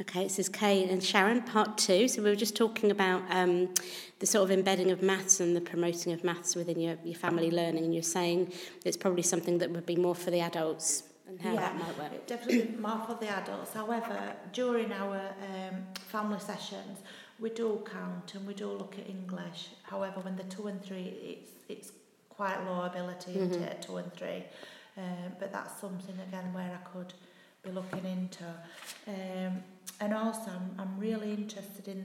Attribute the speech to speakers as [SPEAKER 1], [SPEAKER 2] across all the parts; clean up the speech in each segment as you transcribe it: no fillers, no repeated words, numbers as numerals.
[SPEAKER 1] Okay, this is Kay and Sharon, part 2. So we were just talking about the sort of embedding of maths and the promoting of maths within your family learning, and you're saying it's probably something that would be more for the adults and how that might work.
[SPEAKER 2] Definitely more for the adults. However, during our family sessions, we do count and we do look at English. However, when they're 2 and 3, it's quite low ability into 2 and 3. But that's something, again, where I could be looking into. And also, I'm really interested in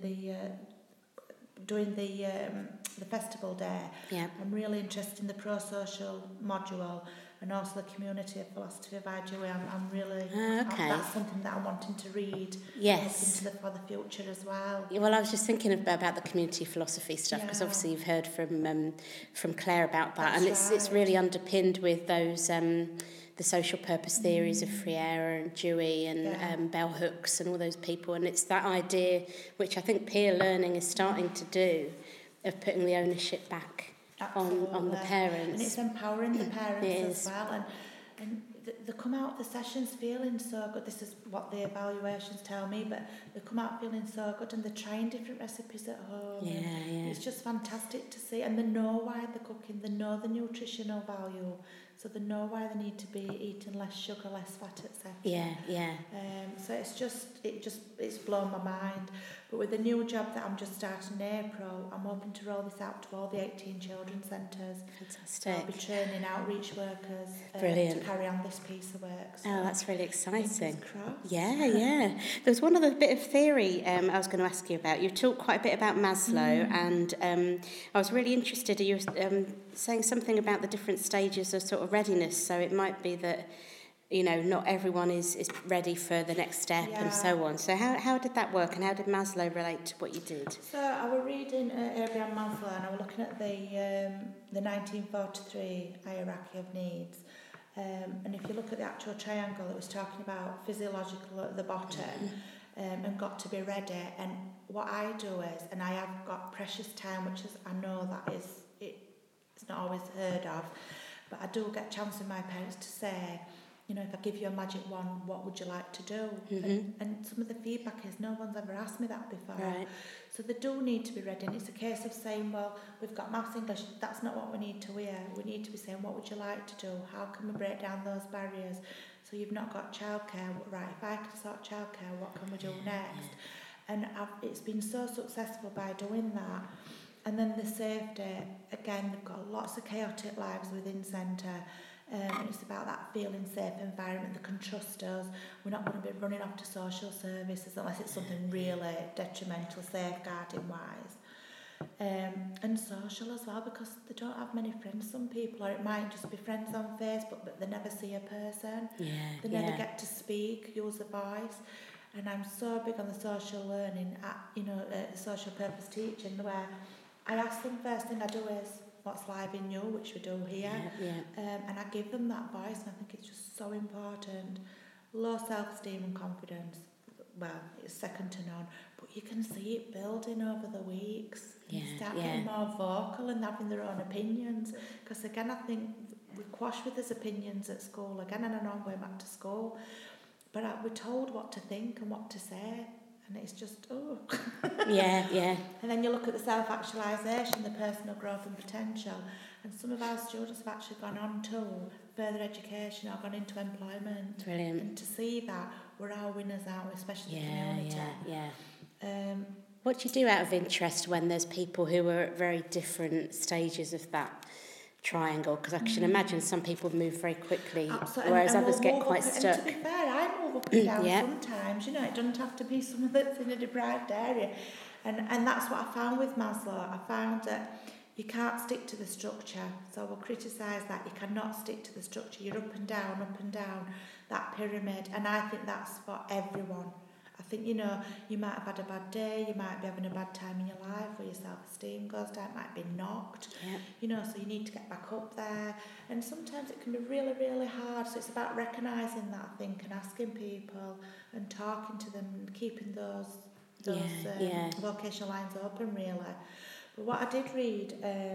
[SPEAKER 2] doing the festival day.
[SPEAKER 1] Yeah.
[SPEAKER 2] I'm really interested in the pro-social module and also the community of philosophy of IGWE. I'm really that's something that I'm wanting to read.
[SPEAKER 1] Yes.
[SPEAKER 2] For the future as well.
[SPEAKER 1] Well, I was just thinking about the community philosophy stuff because obviously you've heard from Claire about that,
[SPEAKER 2] That's
[SPEAKER 1] it's really underpinned with those the social purpose theories of Freire and Dewey and bell hooks and all those people, and it's that idea which I think peer learning is starting to do of putting the ownership back on the parents.
[SPEAKER 2] And it's empowering the parents as well. And they come out of the sessions feeling so good. This is what the evaluations tell me, but they come out feeling so good, and they're trying different recipes at home. It's just fantastic to see. And they know why they're cooking. They know the nutritional value. So they know why they need to be eating less sugar, less fat, etc. So it's blown my mind. But with the new job that I'm just starting in April, I'm hoping to roll this out to all the 18 children's centres.
[SPEAKER 1] Fantastic.
[SPEAKER 2] I'll be training outreach workers to carry on this piece of work. So
[SPEAKER 1] that's really exciting.
[SPEAKER 2] Crossed.
[SPEAKER 1] Yeah. There's one other bit of theory I was going to ask you about. You talked quite a bit about Maslow, and I was really interested. You were saying something about the different stages of sort of readiness. So it might be that, not everyone is ready for the next step and so on. So how did that work, and how did Maslow relate to what you did?
[SPEAKER 2] So I was reading Abraham Maslow, and I was looking at the 1943 hierarchy of needs. And if you look at the actual triangle, it was talking about physiological at the bottom and got to be ready. And what I do is, and I have got precious time, which is, I know that it's not always heard of, but I do get a chance with my parents to say, if I give you a magic wand, what would you like to do? And some of the feedback is, no one's ever asked me that before.
[SPEAKER 1] Right.
[SPEAKER 2] So they do need to be ready. And it's a case of saying, well, we've got maths, English, that's not what we need to hear. We need to be saying, what would you like to do? How can we break down those barriers? So you've not got childcare. Right, if I can sort childcare, what can we do next? And it's been so successful by doing that. And then the safety, again, they've got lots of chaotic lives within centre. And it's about that feeling safe environment. They can trust us. We're not going to be running off to social services unless it's something really detrimental, safeguarding wise. And social as well, because they don't have many friends, some people, or it might just be friends on Facebook, but they never see a person. They never get to speak, use a voice. And I'm so big on the social learning, social purpose teaching, where I ask them, first thing I do is, what's live in you, which we do here. And I give them that voice, and I think it's just so important. Low self-esteem and confidence, well, it's second to none, but you can see it building over the weeks. You start getting more vocal and having their own opinions. Because again, I think we quash with his opinions at school. Again, and I know I'm going back to school, but we're told what to think and what to say. And it's just, And then you look at the self-actualisation, the personal growth and potential. And some of our students have actually gone on to further education or gone into employment.
[SPEAKER 1] Brilliant.
[SPEAKER 2] And to see that, we're our winners, aren't we? Especially the community.
[SPEAKER 1] What do you do out of interest when there's people who are at very different stages of that triangle? Because I can imagine some people move very quickly, whereas others get quite stuck.
[SPEAKER 2] And to be fair, I move up and down sometimes. It doesn't have to be someone that's in a deprived area. And that's what I found with Maslow. I found that you can't stick to the structure. So we'll criticise that. You cannot stick to the structure. You're up and down, that pyramid. And I think that's for everyone. I think, you might have had a bad day, you might be having a bad time in your life where your self-esteem goes down, it might be knocked, so you need to get back up there. And sometimes it can be really, really hard. So it's about recognising that, I think, and asking people and talking to them and keeping those vocational lines open, really. But what I did read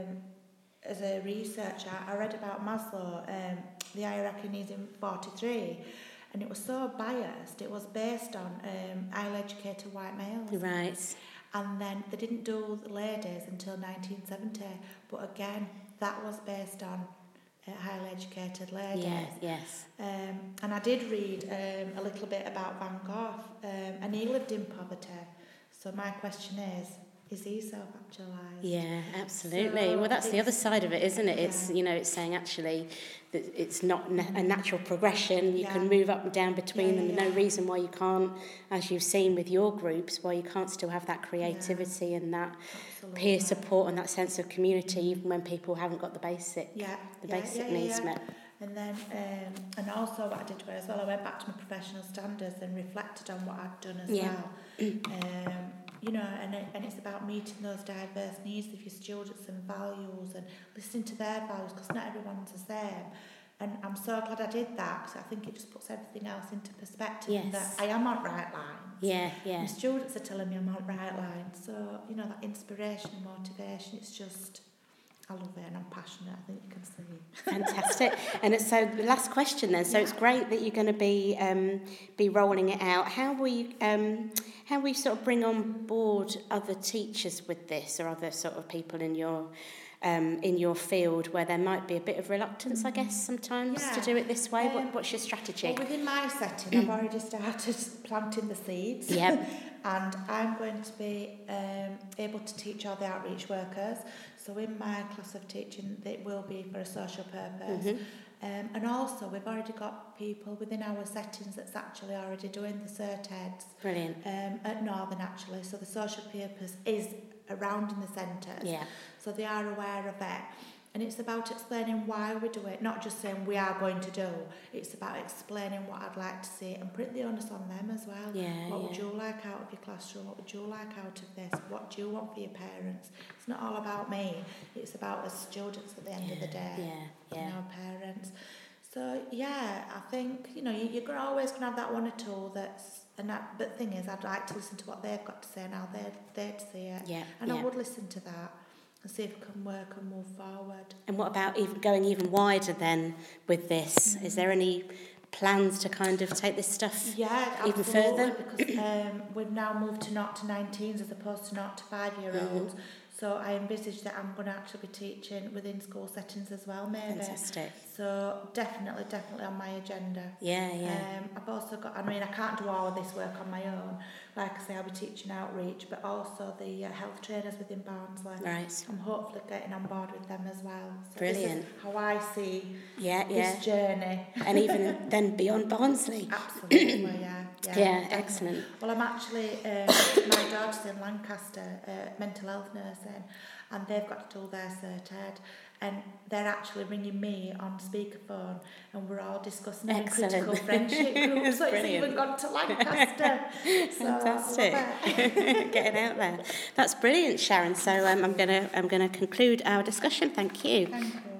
[SPEAKER 2] as a researcher, I read about Maslow, the hierarchy needs in 43. and it was so biased. It was based on highly educated white males.
[SPEAKER 1] Right.
[SPEAKER 2] And then they didn't do the ladies until 1970, but again, that was based on highly educated ladies.
[SPEAKER 1] Yes.
[SPEAKER 2] And I did read a little bit about Van Gogh, and he lived in poverty. So my question is he self-actualised?
[SPEAKER 1] Yeah, absolutely.
[SPEAKER 2] So
[SPEAKER 1] well, that's the other side of it, isn't it?
[SPEAKER 2] Yeah.
[SPEAKER 1] It's, it's saying actually that it's not a natural progression. You
[SPEAKER 2] Yeah.
[SPEAKER 1] can move up and down between them.
[SPEAKER 2] Yeah.
[SPEAKER 1] No reason why you can't, as you've seen with your groups, why you can't still have that creativity and that
[SPEAKER 2] Absolutely.
[SPEAKER 1] peer support and that sense of community, even when people haven't got the basic needs met.
[SPEAKER 2] And then, and also what I did as well, I went back to my professional standards and reflected on what I'd done as well. And it's about meeting those diverse needs of your students and values and listening to their values, because not everyone's the same. And I'm so glad I did that, because I think it just puts everything else into perspective.
[SPEAKER 1] Yes.
[SPEAKER 2] And that I am on right lines.
[SPEAKER 1] Yeah.
[SPEAKER 2] My students are telling me I'm on right lines. So, that inspiration and motivation, it's just, I love it and I'm passionate, I think you can see.
[SPEAKER 1] Fantastic. And so the last question then. So it's great that you're going to be rolling it out. How will you sort of bring on board other teachers with this, or other sort of people in your field where there might be a bit of reluctance, I guess, sometimes to do it this way? What's your strategy?
[SPEAKER 2] Well, within my setting, I've already started planting the seeds.
[SPEAKER 1] Yep.
[SPEAKER 2] And I'm going to be able to teach all the outreach workers. So in my class of teaching, it will be for a social purpose.
[SPEAKER 1] Mm-hmm.
[SPEAKER 2] And also, we've already got people within our settings that's actually already doing the cert eds.
[SPEAKER 1] Brilliant.
[SPEAKER 2] At Northern, actually. So the social purpose is around in the centres.
[SPEAKER 1] Yeah.
[SPEAKER 2] So they are aware of it. And it's about explaining why we do it, not just saying we are going to do. It's about explaining what I'd like to see and putting the onus on them as well. What would you like out of your classroom? What would you like out of this? What do you want for your parents? It's not all about me. It's about us students at the end of the day. And our parents. So, I think, you're always going to have that one or two but the thing is, I'd like to listen to what they've got to say and how they'd see it. I would listen to that and see if we can work and move forward.
[SPEAKER 1] And what about going even wider then with this? Is there any plans to kind of take this stuff even further?
[SPEAKER 2] Because we've now moved to 0 to 19s as opposed to 0 to 5-year-olds. So I envisage that I'm going to actually be teaching within school settings as well, maybe.
[SPEAKER 1] Fantastic.
[SPEAKER 2] So definitely on my agenda. I've also got, I can't do all of this work on my own. Like I say, I'll be teaching outreach, but also the health trainers within Barnsley.
[SPEAKER 1] Right.
[SPEAKER 2] I'm hopefully getting on board with them as well. So
[SPEAKER 1] Brilliant.
[SPEAKER 2] This is how I see this journey.
[SPEAKER 1] And even then beyond Barnsley.
[SPEAKER 2] Absolutely,
[SPEAKER 1] Yeah, excellent.
[SPEAKER 2] Well, I'm actually, my daughter's in Lancaster, mental health nursing, and they've got to do their cert ed, and they're actually ringing me on speakerphone, and we're all discussing it in critical friendship groups, so it's even gone to Lancaster.
[SPEAKER 1] Fantastic. Getting out there. That's brilliant, Sharon. So I'm going to conclude our discussion. Thank you.
[SPEAKER 2] Thank you.